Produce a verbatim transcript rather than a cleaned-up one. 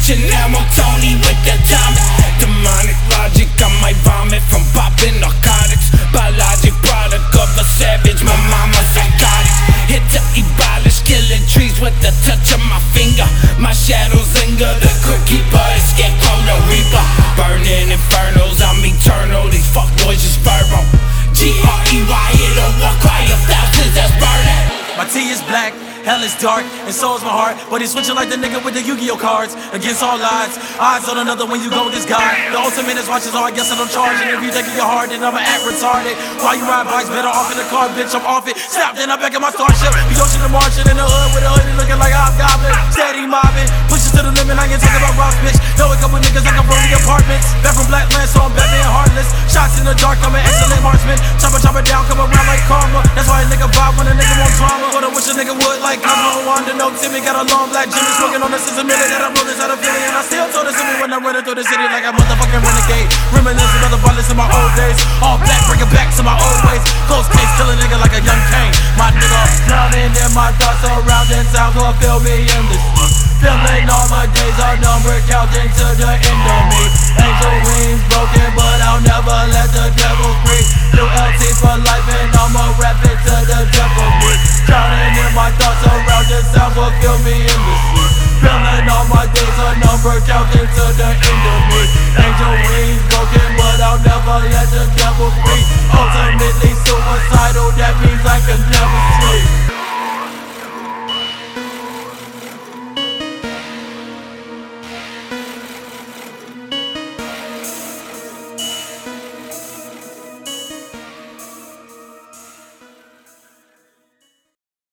switching ammo, Tony with the diamond. Demonic logic, I might vomit from popping narcotics. Biologic product of a savage, my mama psychotic. Hit to abolish, killing trees with the touch of my finger. My shadows linger, the crypt keeper is scarecrow, the reaper. Burning infernos, I'm eternal, these fuck boys is verbal. G R E Y, it'll walk cry of thousands that's burning. My tea is black, hell is dark, and so is my heart. But he's switching like the nigga with the Yu-Gi-Oh cards. Against all odds, odds on another when you go with this guy. The ultimate is watches all, I guess I don't charge. And if you think you're hard, then I'ma act retarded. While you ride bikes, better off in the car, bitch, I'm off it. Snap, then I'm back in my starship. The ocean and Martian in the hood with a hoodie looking like I'm goblin. Steady mobbing, pushes to the limit, I ain't talking about rocks, bitch. Know a couple niggas like I'm from the apartments. Back from Blackland, so I'm back being heartless. Shots in the dark, I'm an excellent marksman. Chopper, chopper down, come around like karma. That's why a nigga vibe when a nigga want drama. But I wish a nigga would like I'm on Wanda, no Timmy. Got a long black Jimmy smoking on the scissor minute that I rolled inside of Philly. And I still told it to me when I'm running through the city like a motherfucking renegade. Reminiscing of the violence in my old days. All black, bring it back to my old ways. Close case, kill a nigga like a young Kane. My nigga drowning in my thoughts surrounding sound, gonna feel me in this. Feeling all my days are numbered, counting to the end of me. Angel wings broken, but I'll never let the devil free. New L T for life and I'ma rap it to the death of me. Drowning in my thoughts around the sound will kill me in the sleep. Feeling all my days are numbered, counting to the end of me. Angel wings broken, but I'll never let the devil free. Ultimately suicidal, that means I can never sleep.